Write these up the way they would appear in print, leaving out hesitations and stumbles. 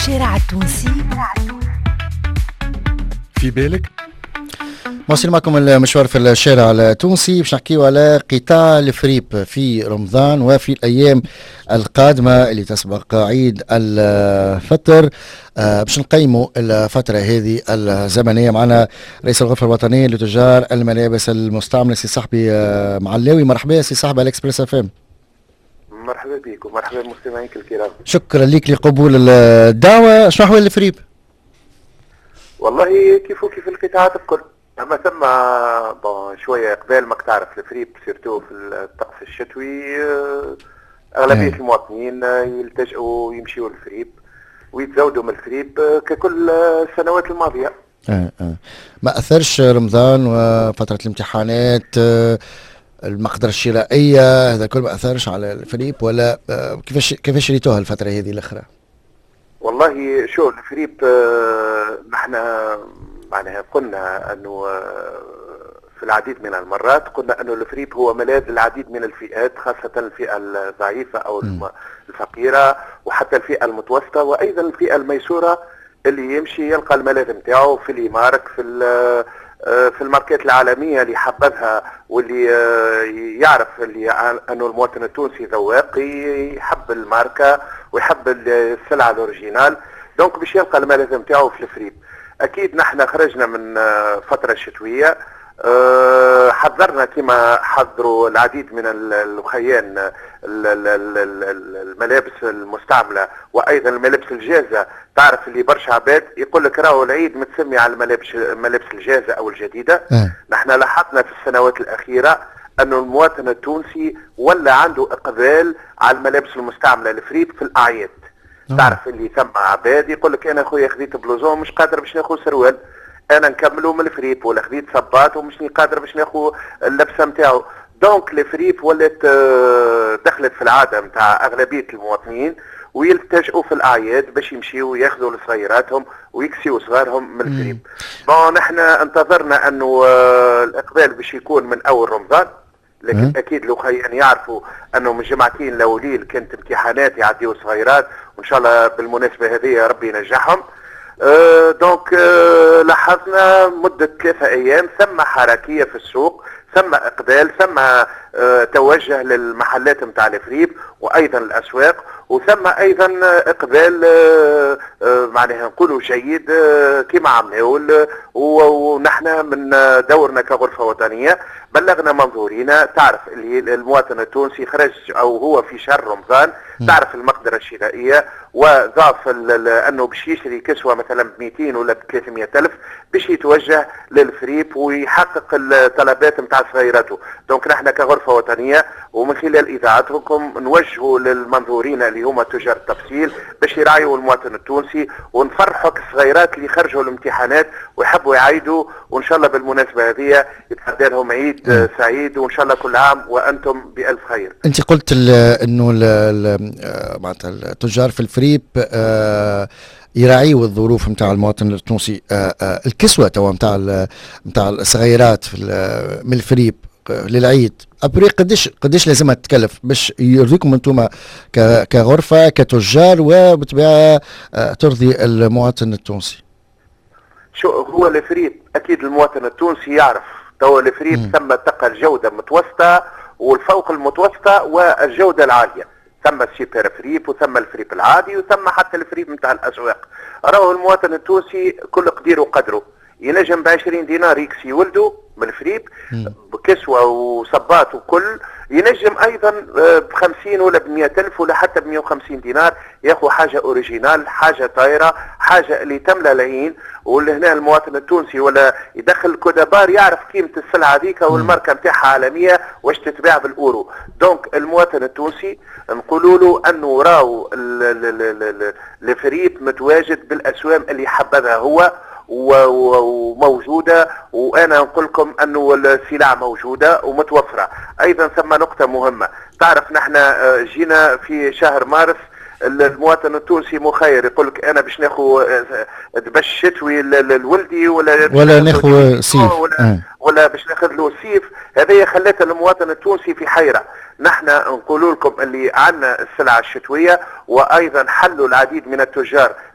الشارع التونسي في بالك. واصل معكم المشوار في الشارع التونسي باش نحكيو على قطاع الفريب في رمضان وفي الايام القادمه اللي تسبق عيد الفطر. باش نقيموا الفتره هذه الزمنيه. معنا رئيس الغرفه الوطنيه لتجار الملابس المستعمله سي صاحبي معلاوي. مرحبا سي صاحبي على اكسبريس اف ام. مرحبا بك ومرحبا بمستمعيك الكرام. شكرا لك لقبول الدعوه. شنو احوال الفريب؟ والله كيف القطاعات الكل، اما ثم شويه قبل ما تعرف الفريب سيرتو في الطقس الشتوي اغلبيه المواطنين يلتجئوا يمشيوا للفريب ويتزودوا من الفريب ككل السنوات الماضيه. ما اثرش رمضان وفتره الامتحانات المقدرة الشرائية هذا كل ما أثرش على الفريب ولا كيفاش شريتوها الفترة هذه الأخرى؟ والله شو الفريب نحنا معناها قلنا أنه في العديد من المرات قلنا أنه الفريب هو ملاذ للعديد من الفئات، خاصة الفئة الضعيفة أو الفقيرة وحتى الفئة المتوسطة وأيضا الفئة الميسورة اللي يمشي يلقى الملاذ نتاعو في الإمارك في الماركات العالمية اللي حبذها واللي يعرف اللي أنه المواطن التونسي ذواق يحب الماركة ويحب السلعة الأوريجينال، دونك باش يلقى الملاذ نتاعو في الفريب. أكيد نحن خرجنا من فترة شتوية، حذرنا كما حذروا العديد من الخيان الملابس المستعملة وأيضا الملابس الجاهزة. تعرف اللي برشا عباد يقول لك راهو العيد متسمي على الملابس الجاهزة أو الجديدة. نحن لاحظنا في السنوات الأخيرة أنه المواطن التونسي ولا عنده إقبال على الملابس المستعملة الفريب في الأعياد. تعرف اللي ثم عباد يقول لك أنا خويا خذيت بلوزون مش قادر باش ناخذ سروال، انا نكملوا من الفريب، ولا خذيت صباط ومش قادر باش ناخذ اللبسه نتاعو. دونك الفريب ولات دخلت في العاده نتاع اغلبيه المواطنين ويلتجئوا في الاعياد باش يمشيوا ياخذوا لصغيراتهم ويكسيوا صغارهم من الفريب. نحن انتظرنا انه الاقبال باش يكون من اول رمضان، لكن اكيد لو خيان يعرفوا انه من جمعتين الاولين كانت امتحانات يعديوا صغيرات، وان شاء الله بالمناسبه هذه ربي ينجحهم. دونك لاحظنا مدة 3 أيام ثم حركية في السوق، ثم إقبال، ثم توجه للمحلات متاع الفريب وأيضا الأسواق، وثم أيضا إقبال معناها نقولوا جيد كما عملناه. ونحن من دورنا كغرفة وطنية بلغنا منظورينا. تعرف اللي المواطن التونسي خرج أو هو في شهر رمضان، تعرف المقدرة الشرائية وضعف أنه باش يشري كسوة مثلا ب 200 ولا ب 300 ألف باش يتوجه للفريب ويحقق الطلبات متاع صغيراته. دونك نحن كغرفة وطنية ومن خلال إذاعتكم نوجهوا للمنظورين اللي هما تجار التفصيل باش يراعيوا المواطن التونسي ونفرحوا الصغيرات اللي خرجوا الامتحانات ويحبوا يعيدوا، وإن شاء الله بالمناسبة هذه يتعدى لهم عيد سعيد وإن شاء الله كل عام وأنتم بألف خير. أنت قلت إنه معناتها التجار في الفريب يراعيوا الظروف نتاع المواطن التونسي. الكسوة توا نتاع الصغيرات من الفريب للعيد ابري قديش لازمها تتكلف باش يرضيكم انتم كغرفة كتجار وبالطبيعة ترضي المواطن التونسي؟ شو هو الفريب؟ اكيد المواطن التونسي يعرف توا الفريب ثم تقى الجودة متوسطة والفوق المتوسطة والجودة العالية، ثم السوبر فريب وثم الفريب العادي وثم حتى الفريب نتاع الاسواق. راهو المواطن التونسي كل قدير وقدره، ينجم ب20 دينار يكسي ولده من الفريب بكسوة وصباط وكل، ينجم ايضا ب50 ولا ب100 ألف ولا حتى ب150 دينار ياخذ حاجة اوريجينال، حاجة طايرة، حاجة اللي تملى العين. ولهنا المواطن التونسي ولا يدخل كودابار يعرف قيمة السلعة هذيك والماركة نتاعها عالمية واش تتباع بالاورو. دونك المواطن التونسي نقولوا له انه راهو الفريب متواجد بالاسوام اللي حبذها هو وموجودة، وأنا نقول لكم أنه السلع موجودة ومتوفرة. أيضا ثم نقطة مهمة، تعرف نحن جينا في شهر مارس المواطن التونسي مخير يقول لك انا باش ناخذ دبش شتوي لولدي ولا ناخذ سيف ولا باش ناخذ له سيف. هذه خلت المواطن التونسي في حيرة. نحن نقول لكم اللي عندنا السلعة الشتوية، وايضا حلوا العديد من التجار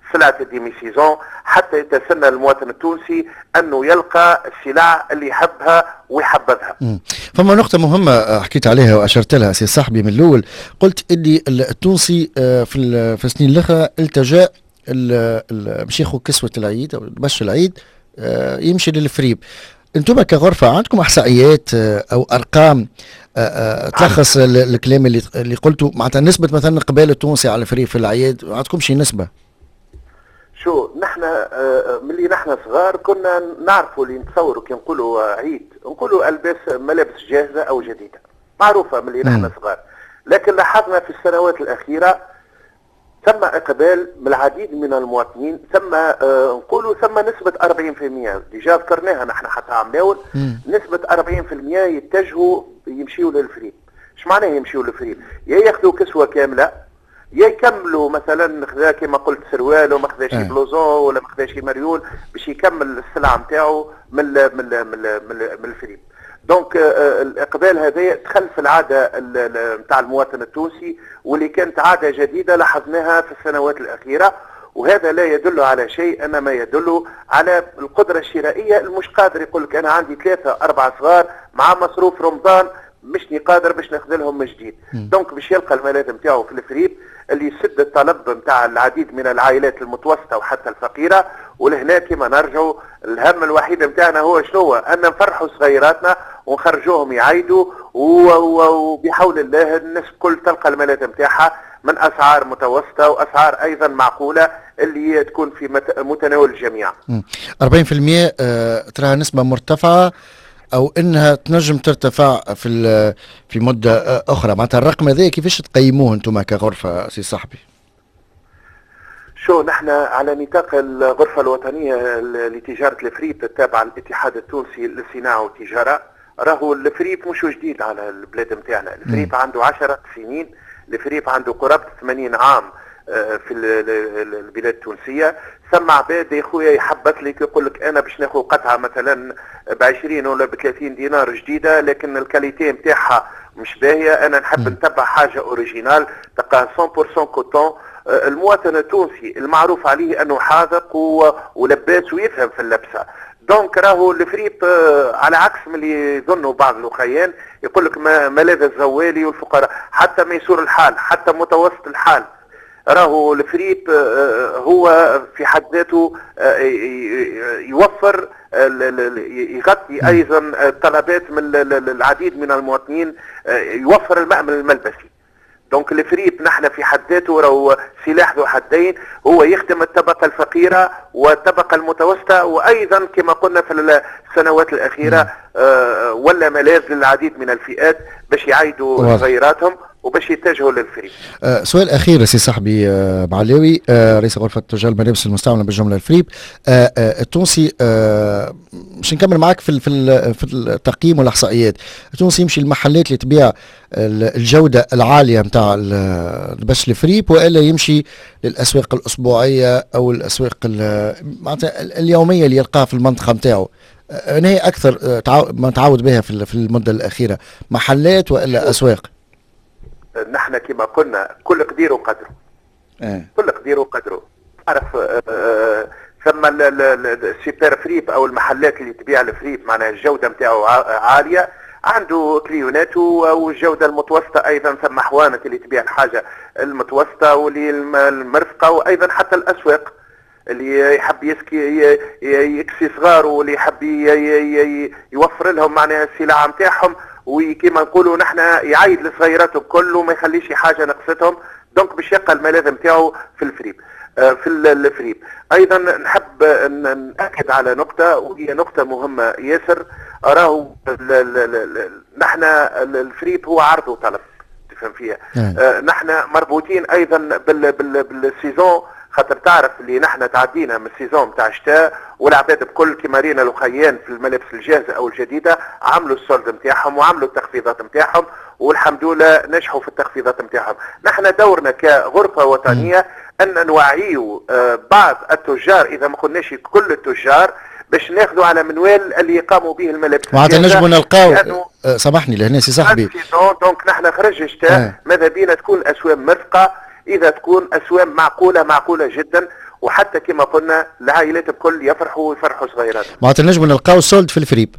سلعة الديمي سيزون حتى يتسنى المواطن التونسي أنه يلقى السلع اللي يحبها ويحبذها. فما نقطة مهمة حكيت عليها وأشرت لها سي صاحبي من الأول، قلت اللي التونسي في السنين الأخرى التجأ باش ياخذ كسوة العيد أو بش العيد يمشي للفريب. انتم كغرفة عندكم احصائيات او ارقام تلخص الكلام اللي قلته، معناتها نسبة مثلا اقبال التونسي على الفريب في الاعياد، ما عندكم شي نسبة؟ شو نحن ملي نحن صغار كنا نعرفوا اللي نتصوروا كي نقولوا عيد نقولوا البس ملابس جاهزة او جديدة معروفة ملي نحن صغار، لكن لاحظنا في السنوات الاخيرة ثم اقبال من العديد من المواطنين، ثم نقولوا ثم نسبة 40% ديجا ذكرناها نحن حتى عمناول، نسبة 40% يتجهوا يمشيوا للفريب. ايش معناه يمشيوا للفريب؟ يا ياخذوا كسوة كاملة يا يكملوا مثلا خذا كما قلت سروال وما خذاش بلوزون ولا ما خذاش مريول باش يكمل السلعة نتاعو من الفريب. دونك الاقبال هذا دخل في العاده نتاع المواطن التونسي، واللي كانت عاده جديده لاحظناها في السنوات الاخيره، وهذا لا يدل على شيء انما يدل على القدره الشرائيه. المش قادر يقول لك انا عندي 3-4 صغار مع مصروف رمضان مشني قادر باش ناخذ لهم من جديد، دونك باش يلقى الملاذ نتاعو في الفريب اللي يسد الطلب نتاع العديد من العائلات المتوسطه وحتى الفقيره. ولهنا كما نرجعوا الهم الوحيد نتاعنا هو شنو هو؟ ان نفرحوا صغيراتنا ونخرجوهم يعيدوا، وبحول الله الناس الكل تلقى الملاذ نتاعها من اسعار متوسطه واسعار ايضا معقوله اللي تكون في متناول الجميع. 40% تراها نسبه مرتفعه او انها تنجم ترتفع في مده اخرى، معناتها الرقم هذا كيفاش تقيموه انتم كغرفه سي صاحبي؟ شو نحن على نطاق الغرفه الوطنيه لتجاره الفريب التابعه للاتحاد التونسي للصناعه والتجاره، راهو الفريب مش جديد على البلاد نتاعنا، الفريب عنده 10 سنين، الفريب عنده قرابه 80 عام في البلاد التونسيه. ثم عباد يا خويا يحبط لك يقول لك انا باش ناخذ قطعه مثلا ب20 ولا ب30 دينار جديده لكن الكاليتي نتاعها مش باهيه، انا نحب نتبع حاجه اوريجينال تلقاها 100% كوتون. المواطن التونسي المعروف عليه انه حاذق ولباس ويفهم في اللبسه، دونك راهو الفريب على عكس من اللي يظنوا بعض الاخيان يقول لك ملاذ الزوالي والفقراء، حتى ميسور الحال حتى متوسط الحال، راهو الفريب هو في حد ذاته يوفر يغطي ايضا الطلبات من العديد من المواطنين، يوفر المأمن الملبسي. دونك الفريب نحن في حد ذاته راهو سلاح ذو حدين، هو يخدم الطبقه الفقيره والطبقه المتوسطه، وايضا كما قلنا في السنوات الاخيره ولا ملاذ للعديد من الفئات باش يعيدوا صغيراتهم وباش يتجهوا للفريب. سؤال اخير سي صاحبي بعلاوي، رئيس غرفه تجار الملابس المستعمله بالجمله الفريب التونسي، باش نكمل معك في التقييم والاحصائيات. التونسي يمشي المحلات اللي تبيع الجوده العاليه نتاع البش الفريب، والا يمشي للاسواق الاسبوعيه او الاسواق معناتها اليوميه اللي يلقاها في المنطقه نتاعو؟ انا هي اكثر ما تعود بها في المده الاخيره، محلات والا اسواق؟ نحن كما قلنا كل قدير وقدره، كل قدير وقدره. تعرف ثم السوبر فريب او المحلات اللي تبيع الفريب معناها الجوده نتاعو عاليه، عنده كليونات والجوده المتوسطه ايضا، ثم حوانت اللي تبيع الحاجه المتوسطه واللي المرفقه، وايضا حتى الاسواق اللي يحب يكسي صغاره واللي يحب يوفر لهم معناها السلعه نتاعهم، وكما نقولوا نحن يعيد لصغيراته الكل وما يخليش حاجه نقصتهم، دونك باش يلقى الملاذ نتاعو في الفريب. في الفريب ايضا نحب ناكد على نقطه وهي نقطه مهمه ياسر، راهو نحن الفريب هو عرض وطلب تفهم فيها. نحن مربوطين ايضا بالسيزون، خاطر تعرف اللي نحن تعدينا من السيزون نتاع الشتاء والعباد بكل كما رينا الاخيان في الملابس الجاهزه او الجديده عملوا السولد نتاعهم وعملوا التخفيضات نتاعهم، والحمد لله نجحوا في التخفيضات نتاعهم. نحن دورنا كغرفه وطنيه ان نوعيوا بعض التجار، اذا ما قلناش كل التجار، باش ناخذوا على منوال اللي يقاموا به الملابس معناتها نجموا نلقاو سامحني لهنا سي صاحبي. دونك نحن خرج الشتاء ماذا بينا تكون اسوام مرفقه، اذا تكون اسوام معقوله جدا، وحتى كما قلنا العائلات الكل يفرحوا ويفرحوا صغيراتهم. معناتها نجم نلقاو سولد في الفريب.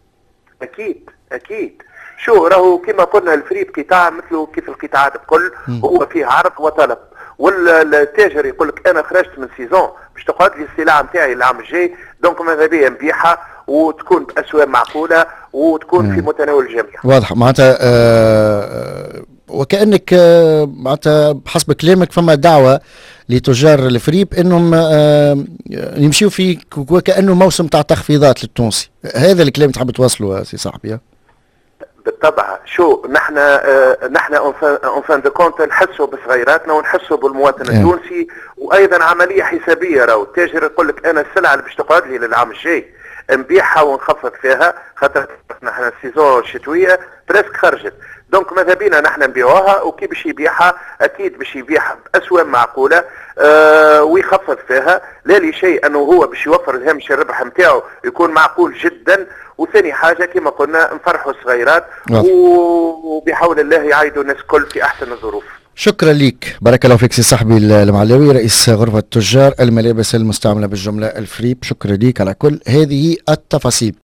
اكيد شو راهو كما قلنا الفريب قطاع مثله كيف القطاعات الكل، هو فيه عرض وطلب، والتاجر يقول لك انا خرجت من سيزون باش تقعد لي السلعه نتاعي العام الجاي، دونك ماذا بيا نبيعها وتكون باسواق معقوله وتكون في متناول الجميع. واضح. معناتها وكانك معناتها بحسب كلامك فما دعوه لتجار الفريب انهم يمشيوا في وكانه موسم تاع تخفيضات للتونسي. هذا الكلام تحب توصله سي صاحبي؟ بالطبع. شو نحن اون فان دو كونت نحسوا بصغيراتنا ونحسوا بالمواطن التونسي، وايضا عمليه حسابيه. راهو التاجر يقول لك انا السلعه اللي باش تقعد لي للعام الجاي نبيعها ونخفض فيها، خاطر نحن السيزون الشتويه بريسك خرجت، دونك ماذا بينا نحن نبيعوها، وكي باش يبيعها اكيد باش يبيعها باسواق معقوله ويخفض فيها، لا لشيء انه هو باش يوفر الهامش الربح نتاعو يكون معقول جدا. وثاني حاجه كما قلنا نفرحوا الصغيرات وبحول الله يعيدوا الناس الكل في احسن الظروف. شكرا لك، بارك الله فيك سي صاحبي المعلاوي، رئيس غرفه تجار الملابس المستعمله بالجمله الفريب. شكرا لك على كل هذه التفاصيل.